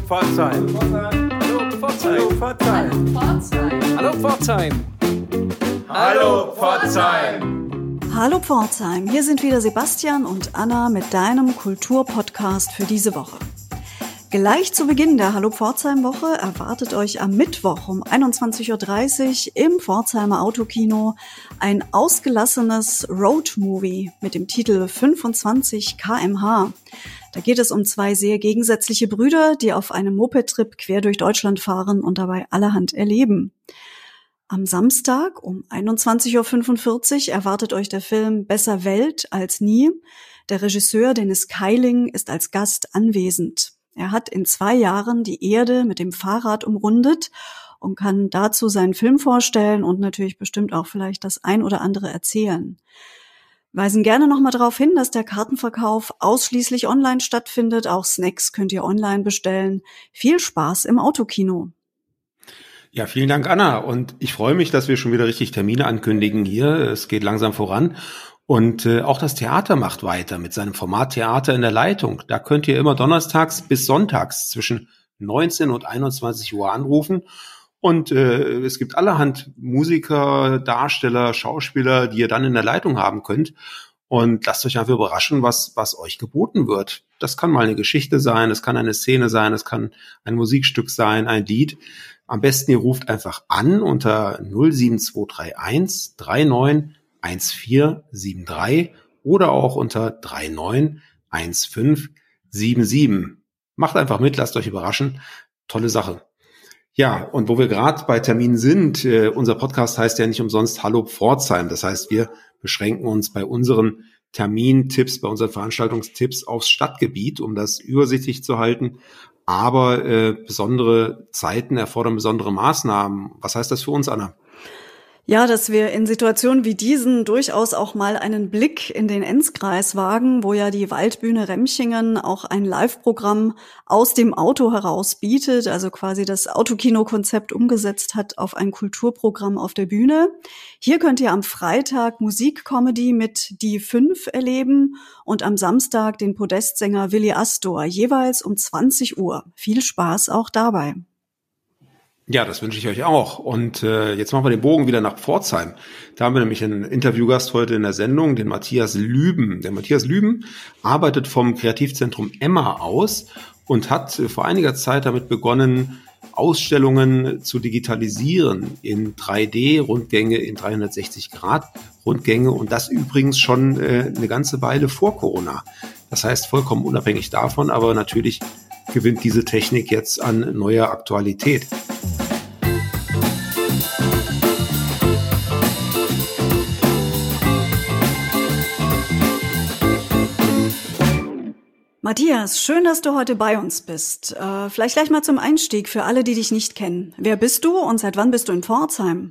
Pforzheim. Hallo Pforzheim. Hallo Pforzheim. Hallo Pforzheim. Hallo Pforzheim, hier sind wieder Sebastian und Anna mit deinem Kulturpodcast für diese Woche. Gleich zu Beginn der Hallo Pforzheim-Woche erwartet euch am Mittwoch um 21.30 Uhr im Pforzheimer Autokino ein ausgelassenes Roadmovie mit dem Titel 25 km/h. Da geht es um zwei sehr gegensätzliche Brüder, die auf einem Moped-Trip quer durch Deutschland fahren und dabei allerhand erleben. Am Samstag um 21.45 Uhr erwartet euch der Film Besser Welt als nie. Der Regisseur Dennis Keiling ist als Gast anwesend. Er hat in 2 Jahren die Erde mit dem Fahrrad umrundet und kann dazu seinen Film vorstellen und natürlich bestimmt auch vielleicht das ein oder andere erzählen. Weisen gerne nochmal darauf hin, dass der Kartenverkauf ausschließlich online stattfindet. Auch Snacks könnt ihr online bestellen. Viel Spaß im Autokino. Ja, vielen Dank, Anna. Und ich freue mich, dass wir schon wieder richtig Termine ankündigen hier. Es geht langsam voran. Und auch das Theater macht weiter mit seinem Format Theater in der Leitung. Da könnt ihr immer donnerstags bis sonntags zwischen 19 und 21 Uhr anrufen. Und es gibt allerhand Musiker, Darsteller, Schauspieler, die ihr dann in der Leitung haben könnt. Und lasst euch einfach überraschen, was euch geboten wird. Das kann mal eine Geschichte sein, es kann eine Szene sein, es kann ein Musikstück sein, ein Lied. Am besten ihr ruft einfach an unter 07231 39 1473 oder auch unter 39 1577. Macht einfach mit, lasst euch überraschen. Tolle Sache. Ja, und wo wir gerade bei Terminen sind, unser Podcast heißt ja nicht umsonst Hallo Pforzheim. Das heißt, wir beschränken uns bei unseren Termintipps, bei unseren Veranstaltungstipps aufs Stadtgebiet, um das übersichtlich zu halten. Aber besondere Zeiten erfordern besondere Maßnahmen. Was heißt das für uns, Anna? Ja, dass wir in Situationen wie diesen durchaus auch mal einen Blick in den Enzkreis wagen, wo ja die Waldbühne Remchingen auch ein Live-Programm aus dem Auto heraus bietet, also quasi das Autokino-Konzept umgesetzt hat auf ein Kulturprogramm auf der Bühne. Hier könnt ihr am Freitag Musik-Comedy mit Die 5 erleben und am Samstag den Podestsänger Willi Astor, jeweils um 20 Uhr. Viel Spaß auch dabei. Ja, das wünsche ich euch auch. Und jetzt machen wir den Bogen wieder nach Pforzheim. Da haben wir nämlich einen Interviewgast heute in der Sendung, den Matthias Lüben. Der Matthias Lüben arbeitet vom Kreativzentrum Emma aus und hat vor einiger Zeit damit begonnen, Ausstellungen zu digitalisieren in 3D-Rundgänge, in 360-Grad-Rundgänge und das übrigens schon eine ganze Weile vor Corona. Das heißt, vollkommen unabhängig davon, aber natürlich gewinnt diese Technik jetzt an neuer Aktualität. Matthias, schön, dass du heute bei uns bist. Vielleicht gleich mal zum Einstieg für alle, die dich nicht kennen. Wer bist du und seit wann bist du in Pforzheim?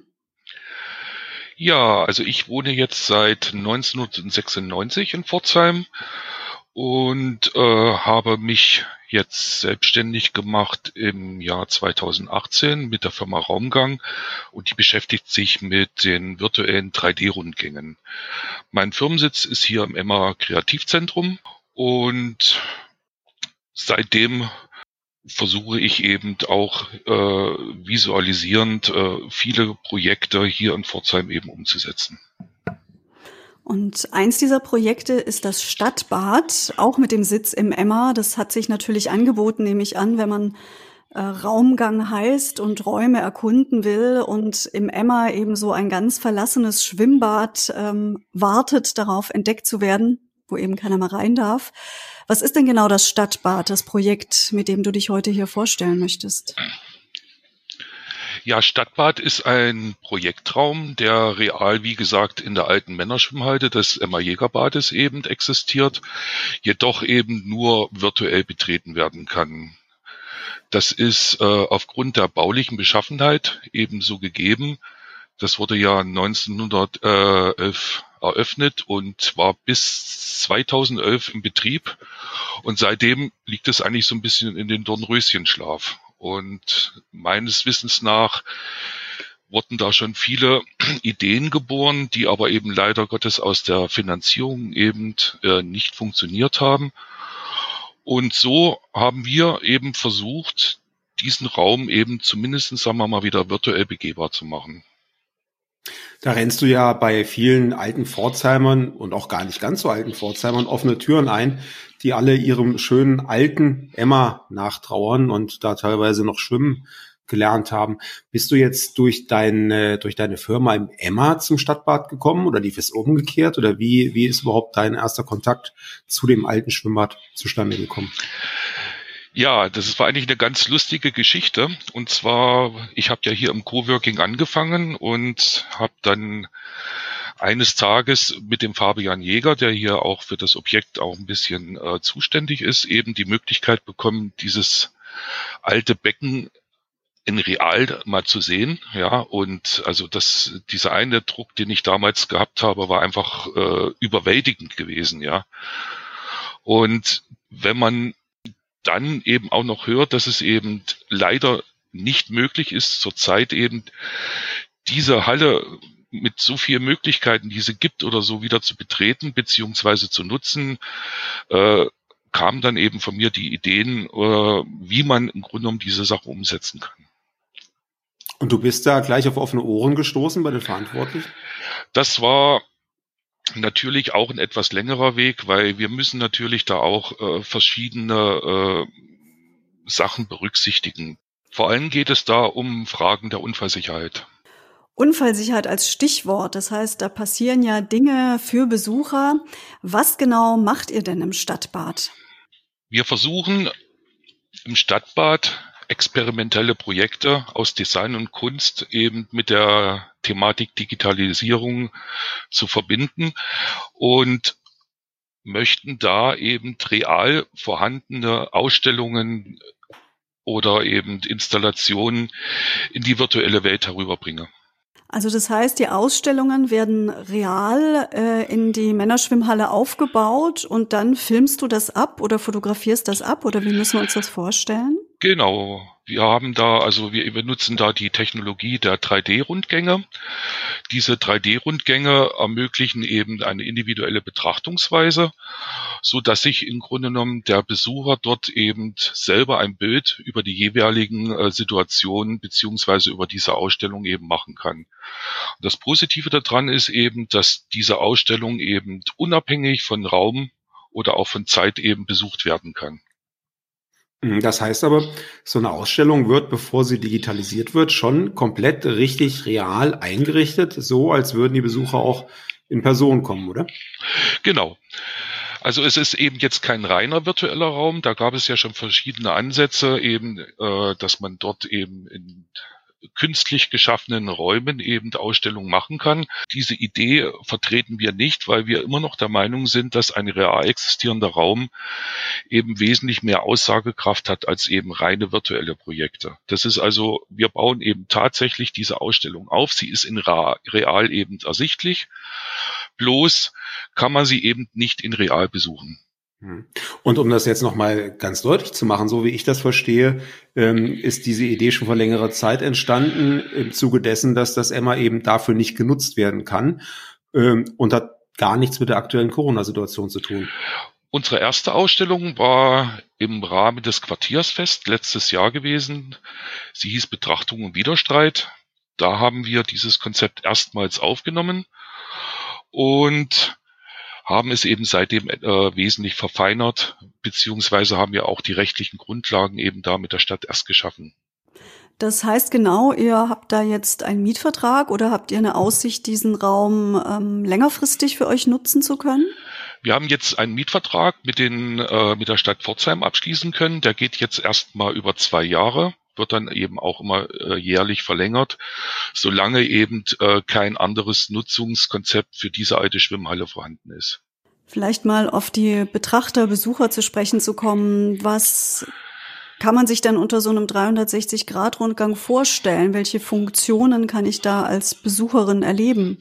Ja, also ich wohne jetzt seit 1996 in Pforzheim und habe mich jetzt selbstständig gemacht im Jahr 2018 mit der Firma Raumgang und die beschäftigt sich mit den virtuellen 3D-Rundgängen. Mein Firmensitz ist hier im Emma Kreativzentrum und seitdem versuche ich eben auch visualisierend viele Projekte hier in Pforzheim eben umzusetzen. Und eins dieser Projekte ist das Stadtbad, auch mit dem Sitz im Emma. Das hat sich natürlich angeboten, nehme ich an, wenn man Raumgang heißt und Räume erkunden will und im Emma eben so ein ganz verlassenes Schwimmbad wartet darauf, entdeckt zu werden, wo eben keiner mal rein darf. Was ist denn genau das Stadtbad, das Projekt, mit dem du dich heute hier vorstellen möchtest? Ja, Stadtbad ist ein Projektraum, der real, wie gesagt, in der alten Männerschwimmhalle des Emma-Jägerbades eben existiert, jedoch eben nur virtuell betreten werden kann. Das ist aufgrund der baulichen Beschaffenheit ebenso gegeben. Das wurde ja 1911 eröffnet und war bis 2011 im Betrieb. Und seitdem liegt es eigentlich so ein bisschen in den Dornröschenschlaf. Und meines Wissens nach wurden da schon viele Ideen geboren, die aber eben leider Gottes aus der Finanzierung eben nicht funktioniert haben. Und so haben wir eben versucht, diesen Raum eben zumindest, sagen wir mal, wieder virtuell begehbar zu machen. Da rennst du ja bei vielen alten Pforzheimern und auch gar nicht ganz so alten Pforzheimern offene Türen ein, die alle ihrem schönen alten Emma nachtrauern und da teilweise noch schwimmen gelernt haben. Bist du jetzt durch deine Firma im Emma zum Stadtbad gekommen oder lief es umgekehrt oder wie ist überhaupt dein erster Kontakt zu dem alten Schwimmbad zustande gekommen? Ja, das war eigentlich eine ganz lustige Geschichte. Und zwar, ich habe ja hier im Coworking angefangen und habe dann eines Tages mit dem Fabian Jäger, der hier auch für das Objekt auch ein bisschen zuständig ist, eben die Möglichkeit bekommen, dieses alte Becken in real mal zu sehen, ja, und also dieser eine Druck, den ich damals gehabt habe, war einfach überwältigend gewesen, ja. Und wenn man dann eben auch noch hört, dass es eben leider nicht möglich ist, zurzeit eben diese Halle mit so vielen Möglichkeiten, die sie gibt oder so, wieder zu betreten beziehungsweise zu nutzen, kamen dann eben von mir die Ideen, wie man im Grunde genommen diese Sache umsetzen kann. Und du bist da gleich auf offene Ohren gestoßen bei den Verantwortlichen? Das war natürlich auch ein etwas längerer Weg, weil wir müssen natürlich da auch verschiedene Sachen berücksichtigen. Vor allem geht es da um Fragen der Unfallsicherheit. Unfallsicherheit als Stichwort. Das heißt, da passieren ja Dinge für Besucher. Was genau macht ihr denn im Stadtbad? Wir versuchen im Stadtbad experimentelle Projekte aus Design und Kunst eben mit der Thematik Digitalisierung zu verbinden und möchten da eben real vorhandene Ausstellungen oder eben Installationen in die virtuelle Welt herüberbringen. Also das heißt, die Ausstellungen werden real in die Männerschwimmhalle aufgebaut und dann filmst du das ab oder fotografierst das ab oder wie müssen wir uns das vorstellen? Genau. Wir nutzen da die Technologie der 3D-Rundgänge. Diese 3D-Rundgänge ermöglichen eben eine individuelle Betrachtungsweise, so dass sich im Grunde genommen der Besucher dort eben selber ein Bild über die jeweiligen Situationen beziehungsweise über diese Ausstellung eben machen kann. Das Positive daran ist eben, dass diese Ausstellung eben unabhängig von Raum oder auch von Zeit eben besucht werden kann. Das heißt aber, so eine Ausstellung wird, bevor sie digitalisiert wird, schon komplett richtig real eingerichtet, so als würden die Besucher auch in Person kommen, oder? Genau. Also es ist eben jetzt kein reiner virtueller Raum, da gab es ja schon verschiedene Ansätze, eben, dass man dort eben in künstlich geschaffenen Räumen eben Ausstellungen machen kann. Diese Idee vertreten wir nicht, weil wir immer noch der Meinung sind, dass ein real existierender Raum eben wesentlich mehr Aussagekraft hat als eben reine virtuelle Projekte. Das ist also, wir bauen eben tatsächlich diese Ausstellung auf. Sie ist in real eben ersichtlich. Bloß kann man sie eben nicht in real besuchen. Und um das jetzt nochmal ganz deutlich zu machen, so wie ich das verstehe, ist diese Idee schon vor längerer Zeit entstanden, im Zuge dessen, dass das Emma eben dafür nicht genutzt werden kann und hat gar nichts mit der aktuellen Corona-Situation zu tun. Unsere erste Ausstellung war im Rahmen des Quartiersfest letztes Jahr gewesen. Sie hieß Betrachtung und Widerstreit. Da haben wir dieses Konzept erstmals aufgenommen und haben es eben seitdem wesentlich verfeinert, beziehungsweise haben wir auch die rechtlichen Grundlagen eben da mit der Stadt erst geschaffen. Das heißt genau, ihr habt da jetzt einen Mietvertrag oder habt ihr eine Aussicht, diesen Raum längerfristig für euch nutzen zu können? Wir haben jetzt einen Mietvertrag mit der Stadt Pforzheim abschließen können. Der geht jetzt erstmal über 2 Jahre, wird dann eben auch immer jährlich verlängert, solange eben kein anderes Nutzungskonzept für diese alte Schwimmhalle vorhanden ist. Vielleicht mal auf die Betrachter, Besucher zu sprechen zu kommen. Was kann man sich denn unter so einem 360-Grad-Rundgang vorstellen? Welche Funktionen kann ich da als Besucherin erleben?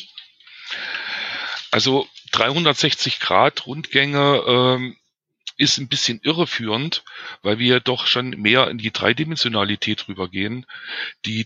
Also 360-Grad-Rundgänge ist ein bisschen irreführend, weil wir doch schon mehr in die Dreidimensionalität rübergehen. Die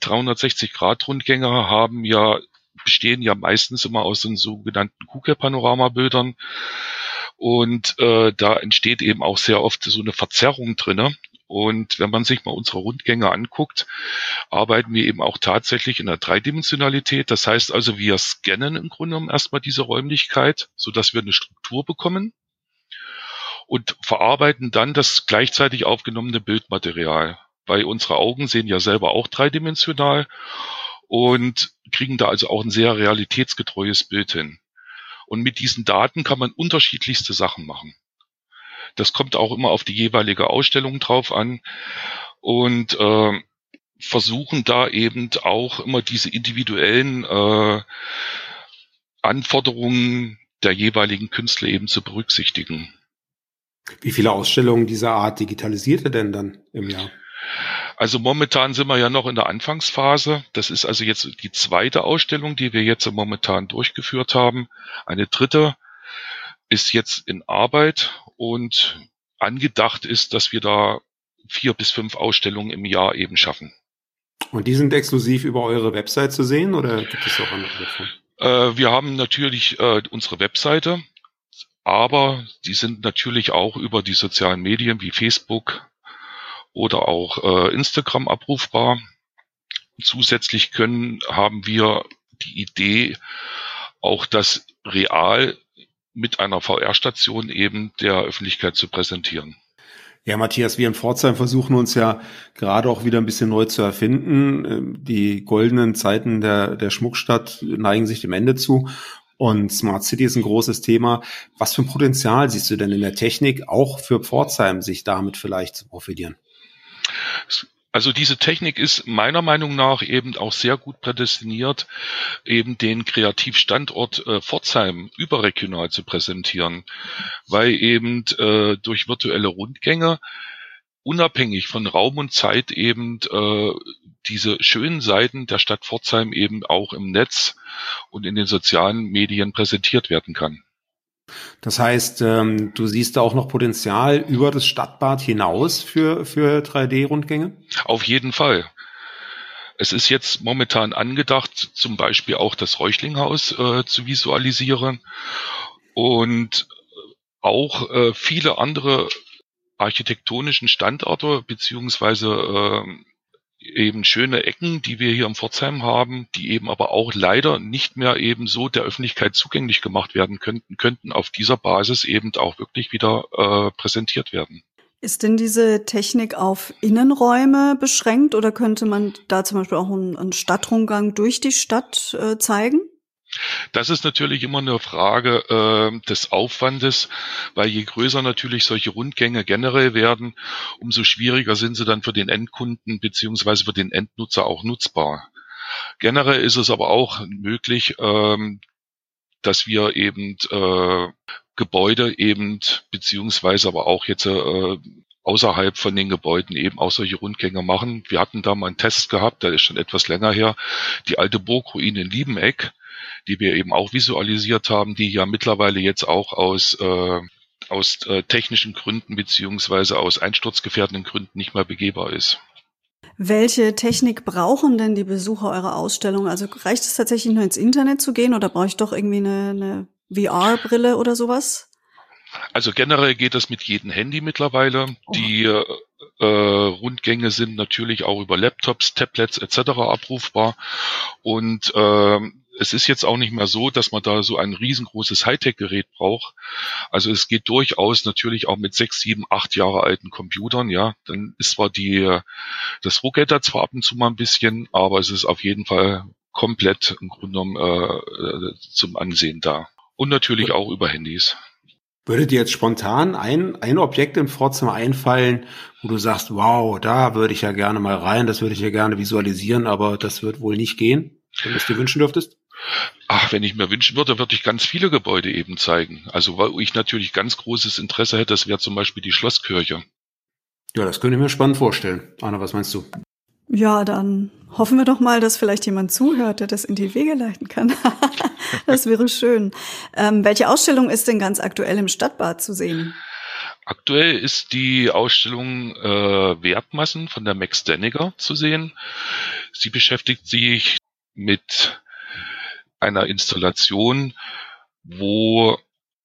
360-Grad-Rundgänge bestehen ja meistens immer aus den sogenannten Kugelpanoramabildern. Und da entsteht eben auch sehr oft so eine Verzerrung drinne. Und wenn man sich mal unsere Rundgänge anguckt, arbeiten wir eben auch tatsächlich in der Dreidimensionalität. Das heißt also, wir scannen im Grunde genommen erstmal diese Räumlichkeit, sodass wir eine Struktur bekommen und verarbeiten dann das gleichzeitig aufgenommene Bildmaterial. Weil unsere Augen sehen ja selber auch dreidimensional und kriegen da also auch ein sehr realitätsgetreues Bild hin. Und mit diesen Daten kann man unterschiedlichste Sachen machen. Das kommt auch immer auf die jeweilige Ausstellung drauf an und versuchen da eben auch immer diese individuellen Anforderungen der jeweiligen Künstler eben zu berücksichtigen. Wie viele Ausstellungen dieser Art digitalisiert ihr denn dann im Jahr? Also momentan sind wir ja noch in der Anfangsphase. Das ist also jetzt die zweite Ausstellung, die wir jetzt momentan durchgeführt haben. Eine dritte ist jetzt in Arbeit und angedacht ist, dass wir da 4 bis 5 Ausstellungen im Jahr eben schaffen. Und die sind exklusiv über eure Website zu sehen oder gibt es auch andere Plattformen? Wir haben natürlich unsere Webseite, aber die sind natürlich auch über die sozialen Medien wie Facebook oder auch Instagram abrufbar. Zusätzlich haben wir die Idee, auch das real mit einer VR-Station eben der Öffentlichkeit zu präsentieren. Ja, Matthias, wir in Pforzheim versuchen uns ja gerade auch wieder ein bisschen neu zu erfinden. Die goldenen Zeiten der Schmuckstadt neigen sich dem Ende zu. Und Smart City ist ein großes Thema. Was für ein Potenzial siehst du denn in der Technik, auch für Pforzheim, sich damit vielleicht zu profitieren? Also diese Technik ist meiner Meinung nach eben auch sehr gut prädestiniert, eben den Kreativstandort Pforzheim überregional zu präsentieren, weil eben durch virtuelle Rundgänge unabhängig von Raum und Zeit eben diese schönen Seiten der Stadt Pforzheim eben auch im Netz und in den sozialen Medien präsentiert werden kann. Das heißt, du siehst da auch noch Potenzial über das Stadtbad hinaus für 3D-Rundgänge? Auf jeden Fall. Es ist jetzt momentan angedacht, zum Beispiel auch das Reuchlinghaus zu visualisieren und auch viele andere architektonischen Standorte beziehungsweise eben schöne Ecken, die wir hier im Pforzheim haben, die eben aber auch leider nicht mehr eben so der Öffentlichkeit zugänglich gemacht werden könnten auf dieser Basis eben auch wirklich wieder präsentiert werden. Ist denn diese Technik auf Innenräume beschränkt oder könnte man da zum Beispiel auch einen Stadtrundgang durch die Stadt zeigen? Das ist natürlich immer eine Frage des Aufwandes, weil je größer natürlich solche Rundgänge generell werden, umso schwieriger sind sie dann für den Endkunden beziehungsweise für den Endnutzer auch nutzbar. Generell ist es aber auch möglich, dass wir eben Gebäude eben beziehungsweise aber auch jetzt außerhalb von den Gebäuden eben auch solche Rundgänge machen. Wir hatten da mal einen Test gehabt, der ist schon etwas länger her, die alte Burgruine in Liebeneck, die wir eben auch visualisiert haben, die ja mittlerweile jetzt auch aus technischen Gründen beziehungsweise aus einsturzgefährdenden Gründen nicht mehr begehbar ist. Welche Technik brauchen denn die Besucher eurer Ausstellung? Also reicht es tatsächlich nur ins Internet zu gehen oder brauche ich doch irgendwie eine VR-Brille oder sowas? Also generell geht das mit jedem Handy mittlerweile. Oh. Die Rundgänge sind natürlich auch über Laptops, Tablets etc. abrufbar und es ist jetzt auch nicht mehr so, dass man da so ein riesengroßes Hightech-Gerät braucht. Also es geht durchaus natürlich auch mit 6, 7, 8 Jahre alten Computern, ja. Dann ist zwar das ruckelt zwar ab und zu mal ein bisschen, aber es ist auf jeden Fall komplett im Grunde genommen zum Ansehen da. Und natürlich auch über Handys. Würde dir jetzt spontan ein Objekt in Pforzheim einfallen, wo du sagst, wow, da würde ich ja gerne mal rein, das würde ich ja gerne visualisieren, aber das wird wohl nicht gehen, wenn du es dir wünschen dürftest? Ach, wenn ich mir wünschen würde, würde ich ganz viele Gebäude eben zeigen. Also, weil ich natürlich ganz großes Interesse hätte, das wäre zum Beispiel die Schlosskirche. Ja, das könnte ich mir spannend vorstellen. Anna, was meinst du? Ja, dann hoffen wir doch mal, dass vielleicht jemand zuhört, der das in die Wege leiten kann. Das wäre schön. Welche Ausstellung ist denn ganz aktuell im Stadtbad zu sehen? Aktuell ist die Ausstellung Wertmassen von der Max Deniger zu sehen. Sie beschäftigt sich mit einer Installation, wo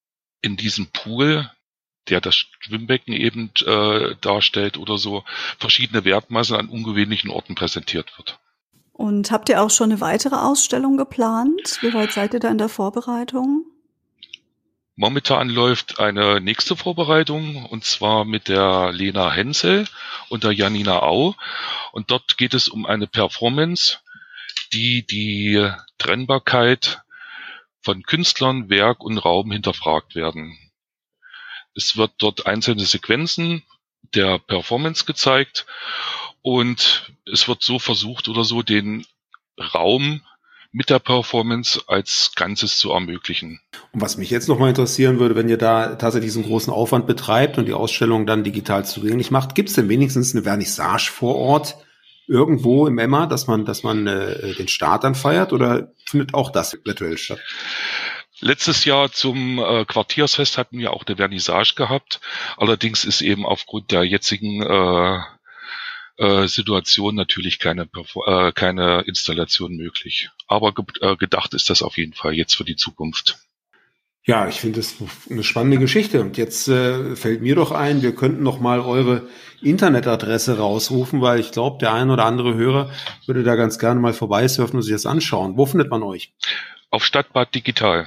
in diesem Pool, der das Schwimmbecken eben darstellt oder so, verschiedene Wertmassen an ungewöhnlichen Orten präsentiert wird. Und habt ihr auch schon eine weitere Ausstellung geplant? Wie weit seid ihr da in der Vorbereitung? Momentan läuft eine nächste Vorbereitung, und zwar mit der Lena Hensel und der Janina Au. Und dort geht es um eine Performance, die Trennbarkeit von Künstlern, Werk und Raum hinterfragt werden. Es wird dort einzelne Sequenzen der Performance gezeigt und es wird so versucht oder so, den Raum mit der Performance als Ganzes zu ermöglichen. Und was mich jetzt nochmal interessieren würde, wenn ihr da tatsächlich diesen großen Aufwand betreibt und die Ausstellung dann digital zugänglich macht, gibt es denn wenigstens eine Vernissage vor Ort irgendwo im Emma, dass man den Start dann feiert, oder findet auch das virtuell statt? Letztes Jahr zum Quartiersfest hatten wir auch eine Vernissage gehabt. Allerdings ist eben aufgrund der jetzigen Situation natürlich keine Installation möglich. Aber gedacht ist das auf jeden Fall jetzt für die Zukunft. Ja, ich finde das eine spannende Geschichte. Und jetzt fällt mir doch ein, wir könnten noch mal eure Internetadresse rausrufen, weil ich glaube, der ein oder andere Hörer würde da ganz gerne mal vorbeisurfen und sich das anschauen. Wo findet man euch? Auf Stadtbad Digital.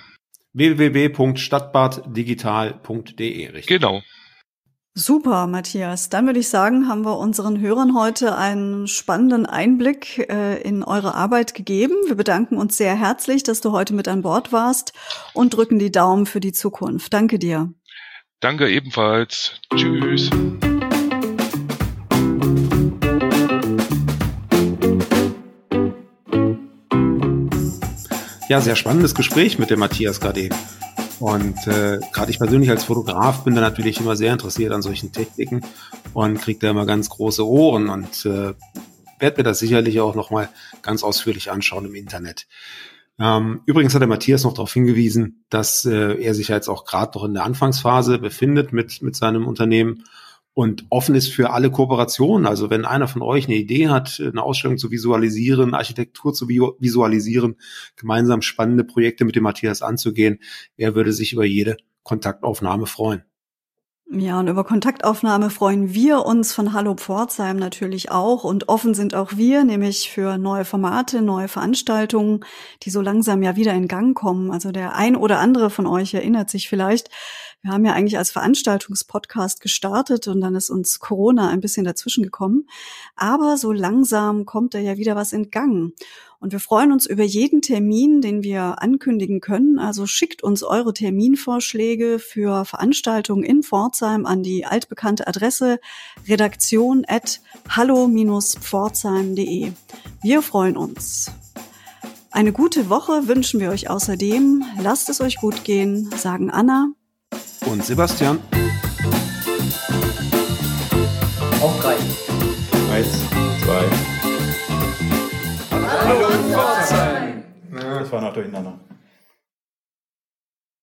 www.stadtbaddigital.de, richtig? Genau. Super, Matthias. Dann würde ich sagen, haben wir unseren Hörern heute einen spannenden Einblick in eure Arbeit gegeben. Wir bedanken uns sehr herzlich, dass du heute mit an Bord warst und drücken die Daumen für die Zukunft. Danke dir. Danke ebenfalls. Tschüss. Ja, sehr spannendes Gespräch mit dem Matthias gerade eben. Und gerade ich persönlich als Fotograf bin da natürlich immer sehr interessiert an solchen Techniken und kriege da immer ganz große Ohren und werde mir das sicherlich auch nochmal ganz ausführlich anschauen im Internet. Übrigens hat der Matthias noch darauf hingewiesen, dass er sich jetzt auch gerade noch in der Anfangsphase befindet mit seinem Unternehmen und offen ist für alle Kooperationen. Also wenn einer von euch eine Idee hat, eine Ausstellung zu visualisieren, Architektur zu visualisieren, gemeinsam spannende Projekte mit dem Matthias anzugehen, er würde sich über jede Kontaktaufnahme freuen. Ja, und über Kontaktaufnahme freuen wir uns von Hallo Pforzheim natürlich auch. Und offen sind auch wir, nämlich für neue Formate, neue Veranstaltungen, die so langsam ja wieder in Gang kommen. Also der ein oder andere von euch erinnert sich vielleicht, wir haben ja eigentlich als Veranstaltungspodcast gestartet und dann ist uns Corona ein bisschen dazwischen gekommen. Aber so langsam kommt da ja wieder was in Gang. Und wir freuen uns über jeden Termin, den wir ankündigen können. Also schickt uns eure Terminvorschläge für Veranstaltungen in Pforzheim an die altbekannte Adresse redaktion@hallo-pforzheim.de. Wir freuen uns. Eine gute Woche wünschen wir euch außerdem. Lasst es euch gut gehen, sagen Anna und Sebastian. Auf 3. 1, 2. Hallo Pforzheim! Das war noch durcheinander.